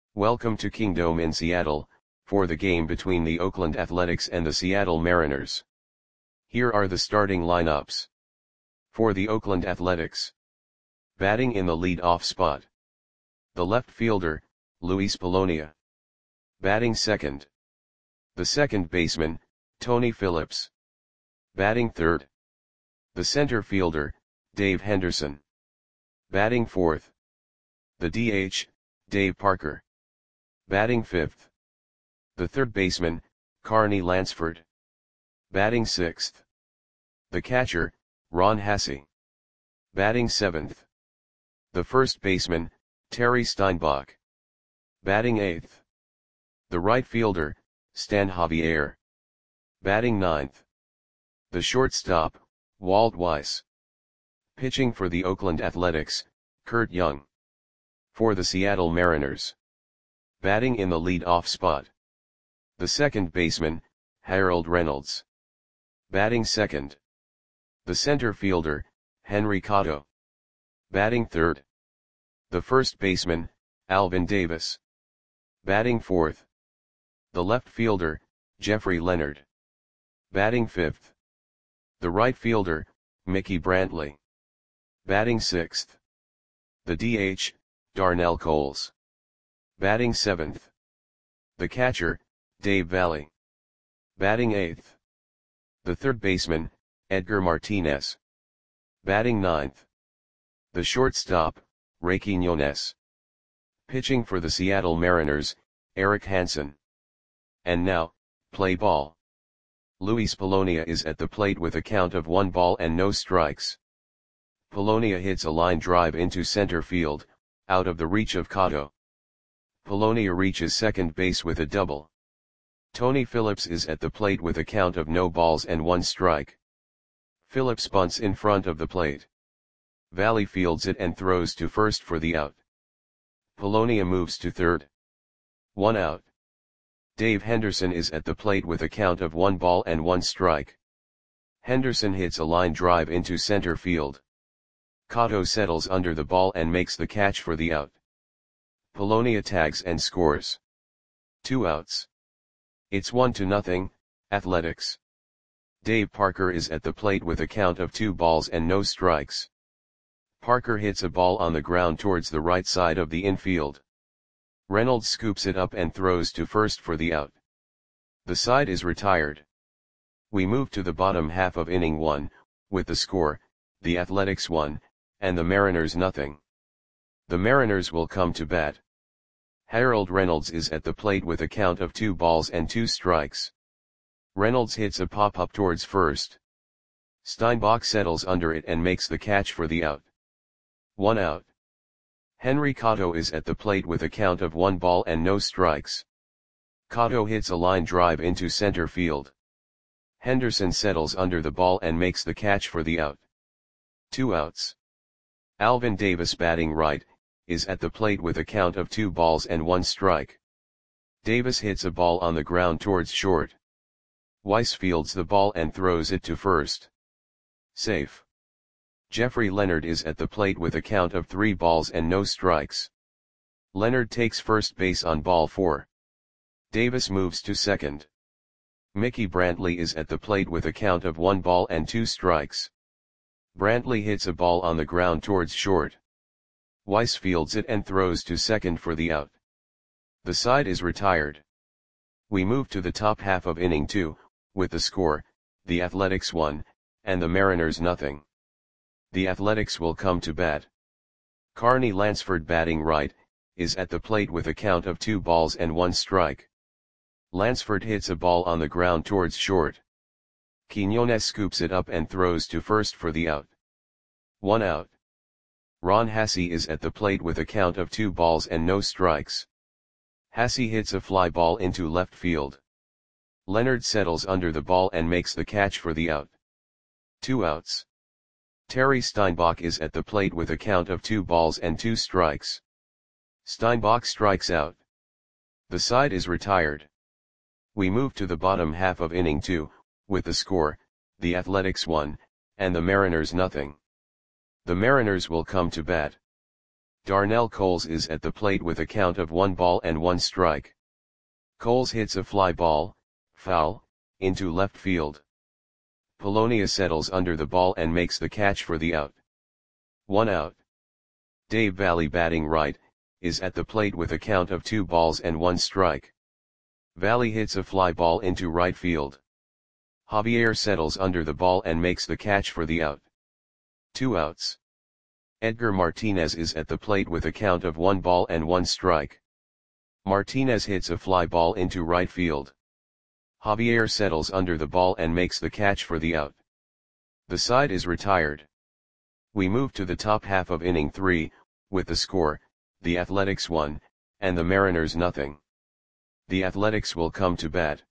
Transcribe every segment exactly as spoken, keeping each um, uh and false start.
Welcome to Kingdome in Seattle, for the game between the Oakland Athletics and the Seattle Mariners. Here are the starting lineups. For the Oakland Athletics. Batting in the lead-off spot. The left fielder, Luis Polonia. Batting second. The second baseman, Tony Phillips. Batting third. The center fielder, Dave Henderson. Batting fourth. The D H, Dave Parker. Batting fifth. The third baseman, Carney Lansford. Batting sixth. The catcher, Ron Hassey. Batting seventh. The first baseman, Terry Steinbach. Batting eighth. The right fielder, Stan Javier. Batting ninth. The shortstop, Walt Weiss. Pitching for the Oakland Athletics, Kurt Young. For the Seattle Mariners. Batting in the lead-off spot. The second baseman, Harold Reynolds. Batting second. The center fielder, Henry Cotto. Batting third. The first baseman, Alvin Davis. Batting fourth. The left fielder, Jeffrey Leonard. Batting fifth. The right fielder, Mickey Brantley. Batting sixth. The D H, Darnell Coles. Batting seventh. The catcher, Dave Valley. Batting eighth. The third baseman, Edgar Martinez. Batting ninth. The shortstop, Ray Quiñones. Pitching for the Seattle Mariners, Eric Hansen. And now, play ball. Luis Polonia is at the plate with a count of one ball and no strikes. Polonia hits a line drive into center field, out of the reach of Cotto. Polonia reaches second base with a double. Tony Phillips is at the plate with a count of no balls and one strike. Phillips bunts in front of the plate. Valley fields it and throws to first for the out. Polonia moves to third. One out. Dave Henderson is at the plate with a count of one ball and one strike. Henderson hits a line drive into center field. Cotto settles under the ball and makes the catch for the out. Polonia tags and scores. Two outs. It's one to nothing, Athletics. Dave Parker is at the plate with a count of two balls and no strikes. Parker hits a ball on the ground towards the right side of the infield. Reynolds scoops it up and throws to first for the out. The side is retired. We move to the bottom half of inning one, with the score, the Athletics one, and the Mariners nothing. The Mariners will come to bat. Harold Reynolds is at the plate with a count of two balls and two strikes. Reynolds hits a pop-up towards first. Steinbach settles under it and makes the catch for the out. One out. Henry Cotto is at the plate with a count of one ball and no strikes. Cotto hits a line drive into center field. Henderson settles under the ball and makes the catch for the out. Two outs. Alvin Davis, batting right, is at the plate with a count of two balls and one strike. Davis hits a ball on the ground towards short. Weiss fields the ball and throws it to first. Safe. Jeffrey Leonard is at the plate with a count of three balls and no strikes. Leonard takes first base on ball four. Davis moves to second. Mickey Brantley is at the plate with a count of one ball and two strikes. Brantley hits a ball on the ground towards short. Weiss fields it and throws to second for the out. The side is retired. We move to the top half of inning two, with the score, the Athletics one, and the Mariners nothing. The Athletics will come to bat. Carney Lansford, batting right, is at the plate with a count of two balls and one strike. Lansford hits a ball on the ground towards short. Quiñones scoops it up and throws to first for the out. One out. Ron Hassey is at the plate with a count of two balls and no strikes. Hassey hits a fly ball into left field. Leonard settles under the ball and makes the catch for the out. Two outs. Terry Steinbach is at the plate with a count of two balls and two strikes. Steinbach strikes out. The side is retired. We move to the bottom half of inning two, with the score, the Athletics one, and the Mariners nothing. The Mariners will come to bat. Darnell Coles is at the plate with a count of one ball and one strike. Coles hits a fly ball, foul, into left field. Polonia settles under the ball and makes the catch for the out. One out. Dave Valle, batting right, is at the plate with a count of two balls and one strike. Valle hits a fly ball into right field. Javier settles under the ball and makes the catch for the out. Two outs. Edgar Martinez is at the plate with a count of one ball and one strike. Martinez hits a fly ball into right field. Javier settles under the ball and makes the catch for the out. The side is retired. We move to the top half of inning three, with the score, the Athletics one, and the Mariners nothing. The Athletics will come to bat.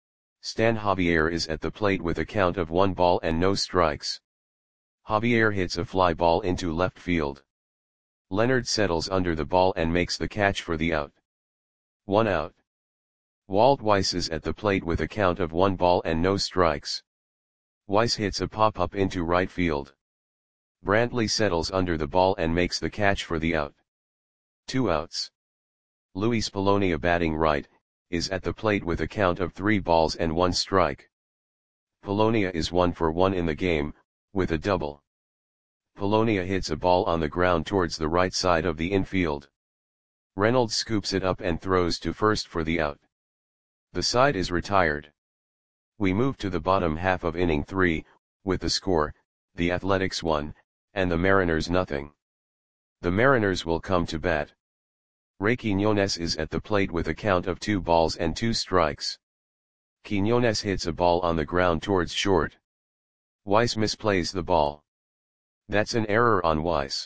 Stan Javier is at the plate with a count of one ball and no strikes. Javier hits a fly ball into left field. Leonard settles under the ball and makes the catch for the out. One out. Walt Weiss is at the plate with a count of one ball and no strikes. Weiss hits a pop-up into right field. Brantley settles under the ball and makes the catch for the out. Two outs. Luis Polonia, batting right, is at the plate with a count of three balls and one strike. Polonia is one for one in the game, with a double. Polonia hits a ball on the ground towards the right side of the infield. Reynolds scoops it up and throws to first for the out. The side is retired. We move to the bottom half of inning three, with the score, the Athletics one, and the Mariners nothing. The Mariners will come to bat. Ray Quiñones is at the plate with a count of two balls and two strikes. Quiñones hits a ball on the ground towards short. Weiss misplays the ball. That's an error on Weiss.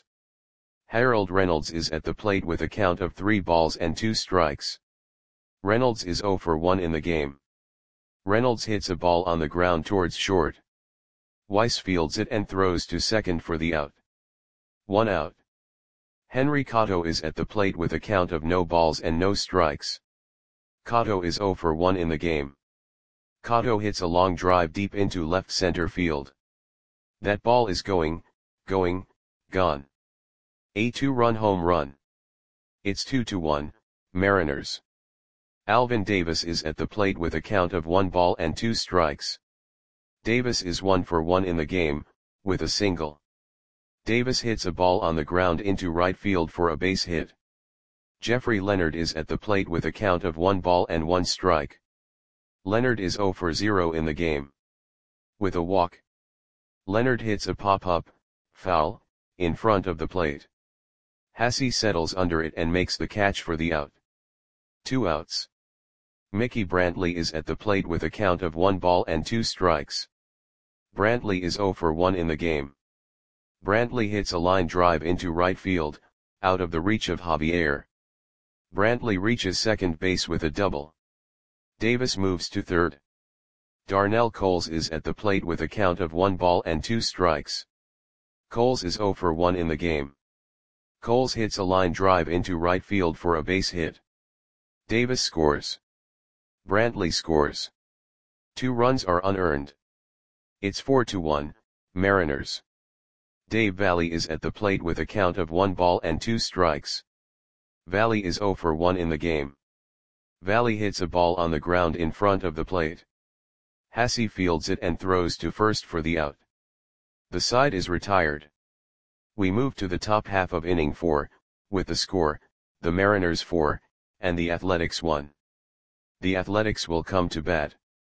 Harold Reynolds is at the plate with a count of three balls and two strikes. Reynolds is zero for one in the game. Reynolds hits a ball on the ground towards short. Weiss fields it and throws to second for the out. One out. Henry Cotto is at the plate with a count of no balls and no strikes. Cotto is zero for one in the game. Cotto hits a long drive deep into left center field. That ball is going, going, gone. A two-run home run. It's two to one, Mariners. Alvin Davis is at the plate with a count of one ball and two strikes. Davis is one for one in the game, with a single. Davis hits a ball on the ground into right field for a base hit. Jeffrey Leonard is at the plate with a count of one ball and one strike. Leonard is zero for zero in the game. With a walk. Leonard hits a pop-up, foul, in front of the plate. Hasse settles under it and makes the catch for the out. Two outs. Mickey Brantley is at the plate with a count of one ball and two strikes. Brantley is zero for one in the game. Brantley hits a line drive into right field, out of the reach of Javier. Brantley reaches second base with a double. Davis moves to third. Darnell Coles is at the plate with a count of one ball and two strikes. Coles is zero for one in the game. Coles hits a line drive into right field for a base hit. Davis scores. Brantley scores. Two runs are unearned. It's four to one, Mariners. Dave Valle is at the plate with a count of one ball and two strikes. Valle is zero for one in the game. Valle hits a ball on the ground in front of the plate. Hasse fields it and throws to first for the out. The side is retired. We move to the top half of inning four, with the score, the Mariners four, and the Athletics one. The Athletics will come to bat.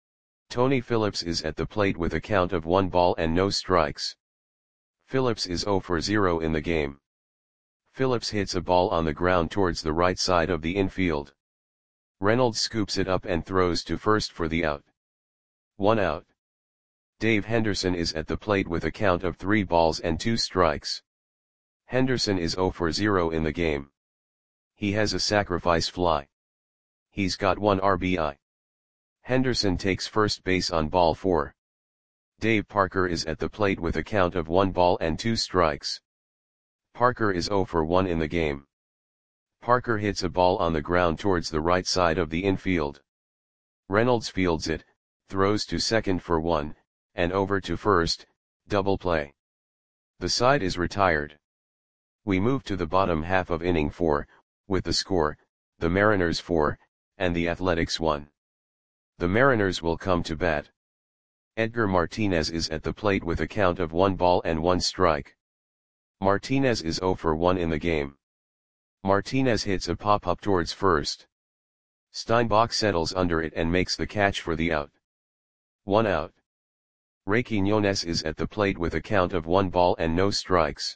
Tony Phillips is at the plate with a count of one ball and no strikes. Phillips is zero for zero in the game. Phillips hits a ball on the ground towards the right side of the infield. Reynolds scoops it up and throws to first for the out. One out. Dave Henderson is at the plate with a count of three balls and two strikes. Henderson is zero for zero in the game. He has a sacrifice fly. He's got one R B I. Henderson takes first base on ball four. Dave Parker is at the plate with a count of one ball and two strikes. Parker is zero for one in the game. Parker hits a ball on the ground towards the right side of the infield. Reynolds fields it, throws to second for one, and over to first, double play. The side is retired. We move to the bottom half of inning four, with the score, the Mariners four, and the Athletics one. The Mariners will come to bat. Edgar Martinez is at the plate with a count of one ball and one strike. Martinez is zero for one in the game. Martinez hits a pop-up towards first. Steinbach settles under it and makes the catch for the out. One out. Ray Quiñones is at the plate with a count of one ball and no strikes.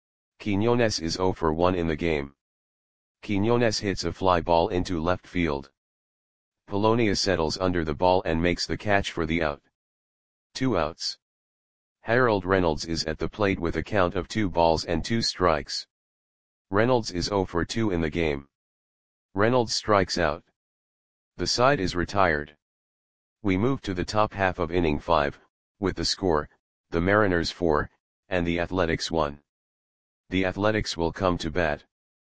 Quiñones is zero for one in the game. Quiñones hits a fly ball into left field. Polonia settles under the ball and makes the catch for the out. Two outs. Harold Reynolds is at the plate with a count of two balls and two strikes. Reynolds is zero for two in the game. Reynolds strikes out. The side is retired. We move to the top half of inning five, with the score, the Mariners four, and the Athletics one. The Athletics will come to bat.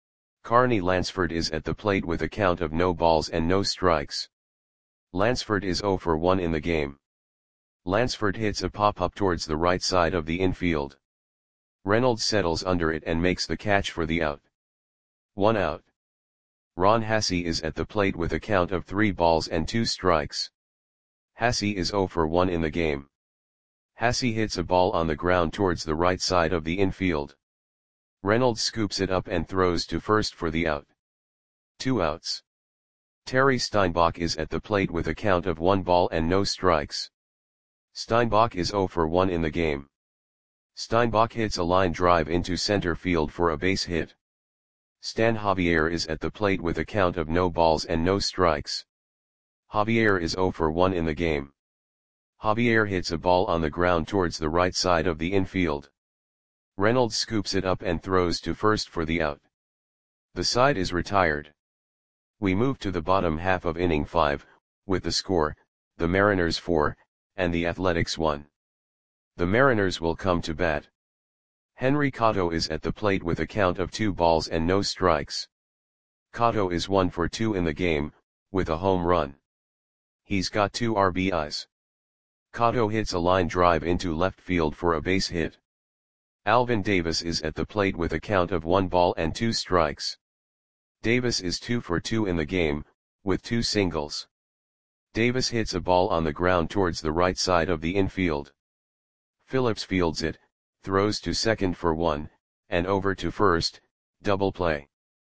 Carney Lansford is at the plate with a count of no balls and no strikes. Lansford is zero for one in the game. Lansford hits a pop-up towards the right side of the infield. Reynolds settles under it and makes the catch for the out. One out. Ron Hassey is at the plate with a count of three balls and two strikes. Hassey is zero for one in the game. Hassey hits a ball on the ground towards the right side of the infield. Reynolds scoops it up and throws to first for the out. Two outs. Terry Steinbach is at the plate with a count of one ball and no strikes. Steinbach is zero for one in the game. Steinbach hits a line drive into center field for a base hit. Stan Javier is at the plate with a count of no balls and no strikes. Javier is zero for one in the game. Javier hits a ball on the ground towards the right side of the infield. Reynolds scoops it up and throws to first for the out. The side is retired. We move to the bottom half of inning five, with the score, the Mariners four, and the Athletics one. The Mariners will come to bat. Henry Cotto is at the plate with a count of two balls and no strikes. Cotto is one for two in the game, with a home run. He's got two R B Is. Cotto hits a line drive into left field for a base hit. Alvin Davis is at the plate with a count of one ball and two strikes. Davis is two for two in the game, with two singles. Davis hits a ball on the ground towards the right side of the infield. Phillips fields it, throws to second for one, and over to first, double play.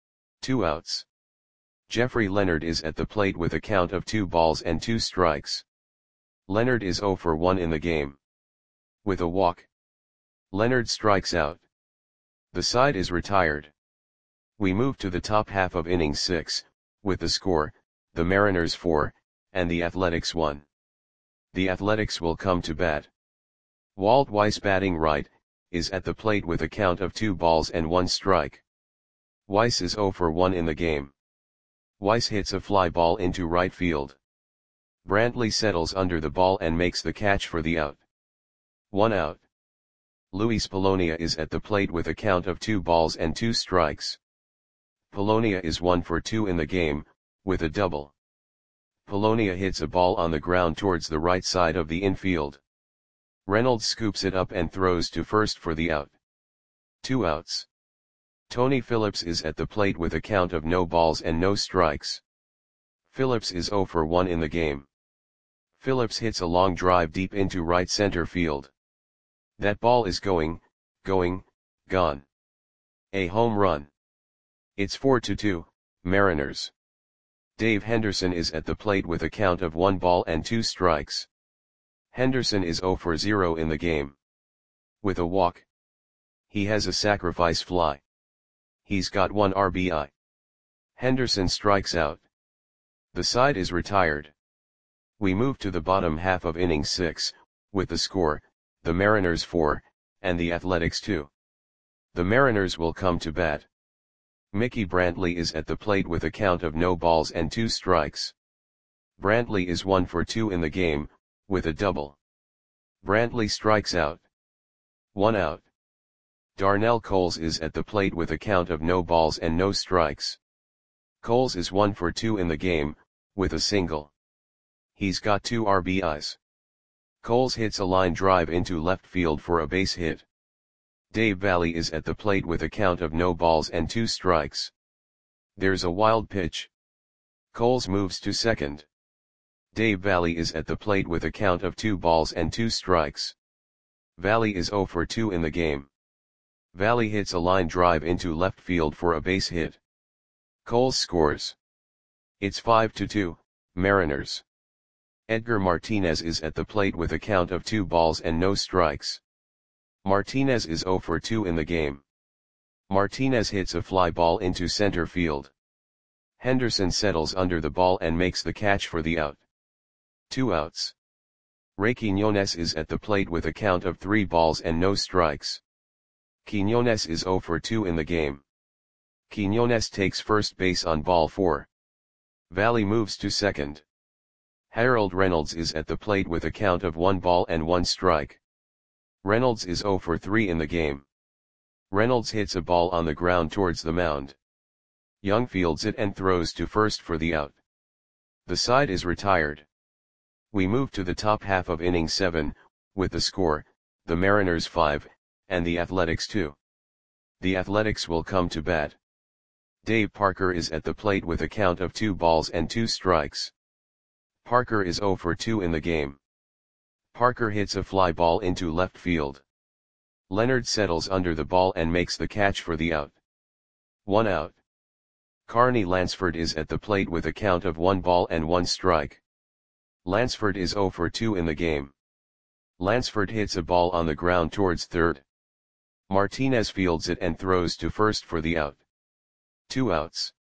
Two outs. Jeffrey Leonard is at the plate with a count of two balls and two strikes. Leonard is zero for one in the game. With a walk, Leonard strikes out. The side is retired. We move to the top half of inning six, with the score, the Mariners four, and the Athletics one. The Athletics will come to bat. Walt Weiss, batting right, is at the plate with a count of two balls and one strike. Weiss is zero for one in the game. Weiss hits a fly ball into right field. Brantley settles under the ball and makes the catch for the out. One out. Luis Polonia is at the plate with a count of two balls and two strikes. Polonia is one for two in the game, with a double. Polonia hits a ball on the ground towards the right side of the infield. Reynolds scoops it up and throws to first for the out. Two outs. Tony Phillips is at the plate with a count of no balls and no strikes. Phillips is zero for one in the game. Phillips hits a long drive deep into right center field. That ball is going, going, gone. A home run. It's four to two, Mariners. Dave Henderson is at the plate with a count of one ball and two strikes. Henderson is zero for zero in the game. With a walk. He has a sacrifice fly. He's got one R B I. Henderson strikes out. The side is retired. We move to the bottom half of inning six, with the score, the Mariners four, and the Athletics two. The Mariners will come to bat. Mickey Brantley is at the plate with a count of no balls and two strikes. Brantley is one for two in the game, with a double. Brantley strikes out. One out. Darnell Coles is at the plate with a count of no balls and no strikes. Coles is one for two in the game, with a single. He's got two R B Is. Coles hits a line drive into left field for a base hit. Dave Valle is at the plate with a count of no balls and two strikes. There's a wild pitch. Coles moves to second. Dave Valle is at the plate with a count of two balls and two strikes. Valle is zero for two in the game. Valle hits a line drive into left field for a base hit. Coles scores. It's five to two, Mariners. Edgar Martinez is at the plate with a count of two balls and no strikes. Martinez is zero for two in the game. Martinez hits a fly ball into center field. Henderson settles under the ball and makes the catch for the out. Two outs. Ray Quiñones is at the plate with a count of three balls and no strikes. Quiñones is zero for two in the game. Quiñones takes first base on ball four. Valle moves to second. Harold Reynolds is at the plate with a count of one ball and one strike. Reynolds is zero for three in the game. Reynolds hits a ball on the ground towards the mound. Young fields it and throws to first for the out. The side is retired. We move to the top half of inning seven, with the score, the Mariners five, and the Athletics two. The Athletics will come to bat. Dave Parker is at the plate with a count of two balls and two strikes. Parker is zero for two in the game. Parker hits a fly ball into left field. Leonard settles under the ball and makes the catch for the out. One out. Carney Lansford is at the plate with a count of one ball and one strike. Lansford is zero for two in the game. Lansford hits a ball on the ground towards third. Martinez fields it and throws to first for the out. Two outs.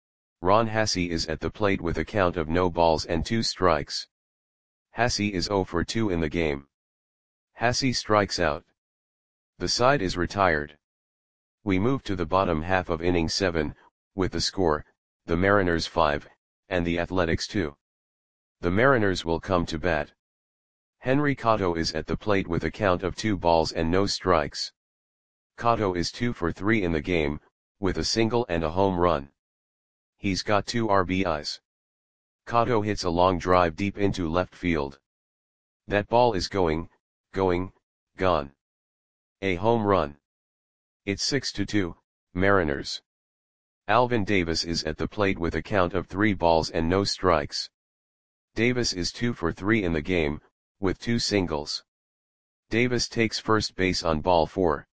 Ron Hassey is at the plate with a count of no balls and two strikes. Hassey is zero for two in the game. Hassey strikes out. The side is retired. We move to the bottom half of inning seven, with the score, the Mariners five, and the Athletics two. The Mariners will come to bat. Henry Cotto is at the plate with a count of two balls and no strikes. Cotto is two for three in the game, with a single and a home run. He's got two R B Is. Cotto hits a long drive deep into left field. That ball is going, going, gone. A home run. It's six to two, Mariners. Alvin Davis is at the plate with a count of three balls and no strikes. Davis is two for three in the game, with two singles. Davis takes first base on ball four.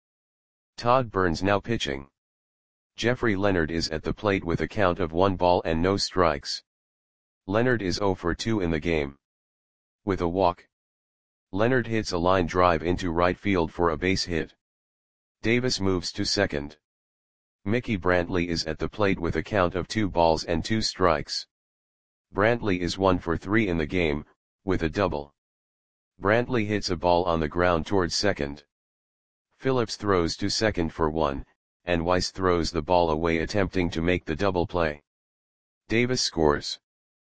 Todd Burns now pitching. Jeffrey Leonard is at the plate with a count of one ball and no strikes. Leonard is zero for two in the game. With a walk. Leonard hits a line drive into right field for a base hit. Davis moves to second. Mickey Brantley is at the plate with a count of two balls and two strikes. Brantley is one for three in the game, with a double. Brantley hits a ball on the ground towards second. Phillips throws to second for one, and Weiss throws the ball away attempting to make the double play. Davis scores.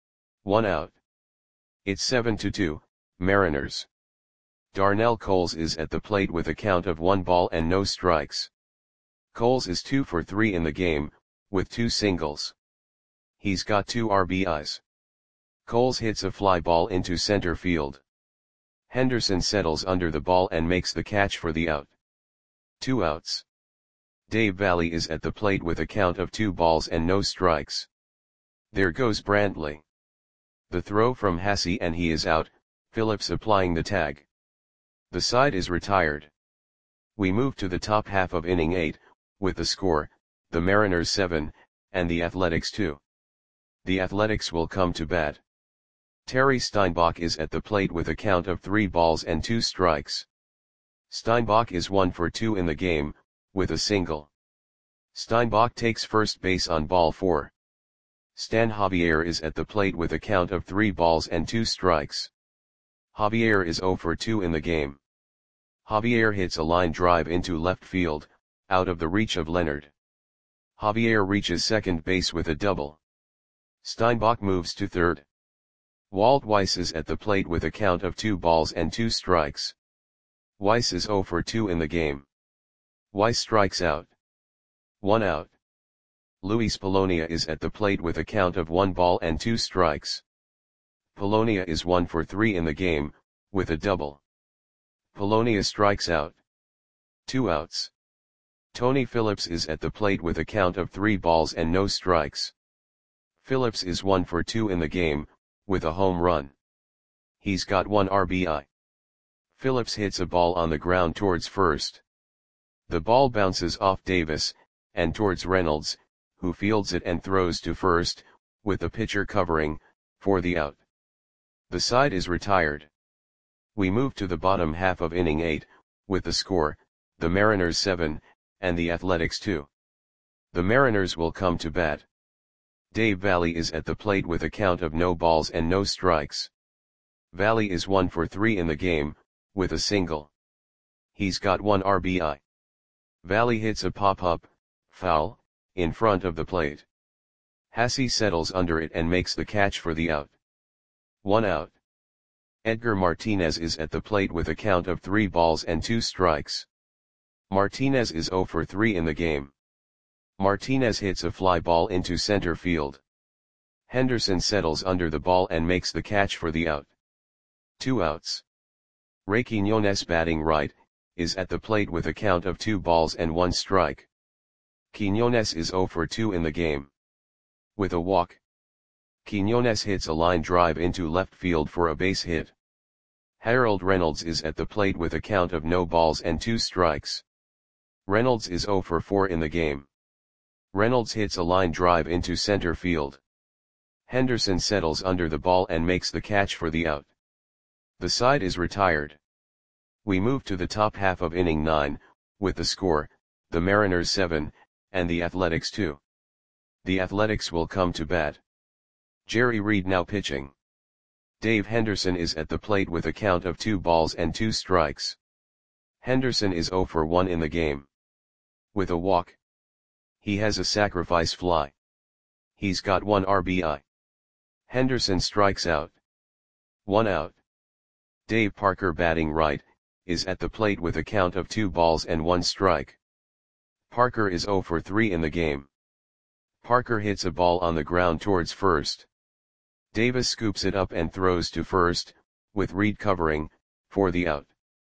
One out. It's seven to two, Mariners. Darnell Coles is at the plate with a count of one ball and no strikes. Coles is two for three in the game, with two singles. He's got two R B Is. Coles hits a fly ball into center field. Henderson settles under the ball and makes the catch for the out. Two outs. Dave Valle is at the plate with a count of two balls and no strikes. There goes Brantley. The throw from Hassey and he is out, Phillips applying the tag. The side is retired. We move to the top half of inning eight, with the score, the Mariners seven, and the Athletics two. The Athletics will come to bat. Terry Steinbach is at the plate with a count of three balls and two strikes. Steinbach is one for two in the game, with a single. Steinbach takes first base on ball four. Stan Javier is at the plate with a count of three balls and two strikes. Javier is zero for two in the game. Javier hits a line drive into left field, out of the reach of Leonard. Javier reaches second base with a double. Steinbach moves to third. Walt Weiss is at the plate with a count of two balls and two strikes. Weiss is zero for two in the game. Weiss strikes out. One out. Luis Polonia is at the plate with a count of one ball and two strikes. Polonia is one for three in the game, with a double. Polonia strikes out. Two outs. Tony Phillips is at the plate with a count of three balls and no strikes. Phillips is one for two in the game, with a home run. He's got one R B I. Phillips hits a ball on the ground towards first. The ball bounces off Davis, and towards Reynolds, who fields it and throws to first, with the pitcher covering, for the out. The side is retired. We move to the bottom half of inning eight, with the score, the Mariners seven, and the Athletics two. The Mariners will come to bat. Dave Valle is at the plate with a count of no balls and no strikes. Valle is one for three in the game, with a single. He's got one R B I. Valle hits a pop-up, foul, in front of the plate. Hasse settles under it and makes the catch for the out. One out. Edgar Martinez is at the plate with a count of three balls and two strikes. Martinez is zero for three in the game. Martinez hits a fly ball into center field. Henderson settles under the ball and makes the catch for the out. Two outs. Ray Quiñones, batting right, is at the plate with a count of two balls and one strike. Quiñones is zero for two in the game. With a walk. Quiñones hits a line drive into left field for a base hit. Harold Reynolds is at the plate with a count of no balls and two strikes. Reynolds is zero for four in the game. Reynolds hits a line drive into center field. Henderson settles under the ball and makes the catch for the out. The side is retired. We move to the top half of inning nine, with the score, the Mariners seven, and the Athletics two. The Athletics will come to bat. Jerry Reed now pitching. Dave Henderson is at the plate with a count of two balls and two strikes. Henderson is zero for one in the game. With a walk. He has a sacrifice fly. He's got one R B I. Henderson strikes out. One out. Dave Parker, batting right, is at the plate with a count of two balls and one strike. Parker is zero for three in the game. Parker hits a ball on the ground towards first. Davis scoops it up and throws to first, with Reed covering, for the out.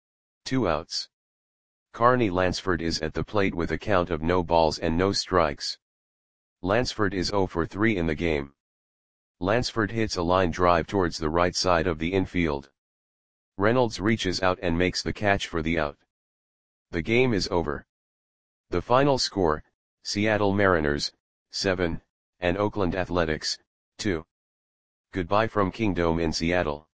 Two outs. Carney Lansford is at the plate with a count of no balls and no strikes. Lansford is zero for three in the game. Lansford hits a line drive towards the right side of the infield. Reynolds reaches out and makes the catch for the out. The game is over. The final score, Seattle Mariners, seven, and Oakland Athletics, two. Goodbye from Kingdome in Seattle.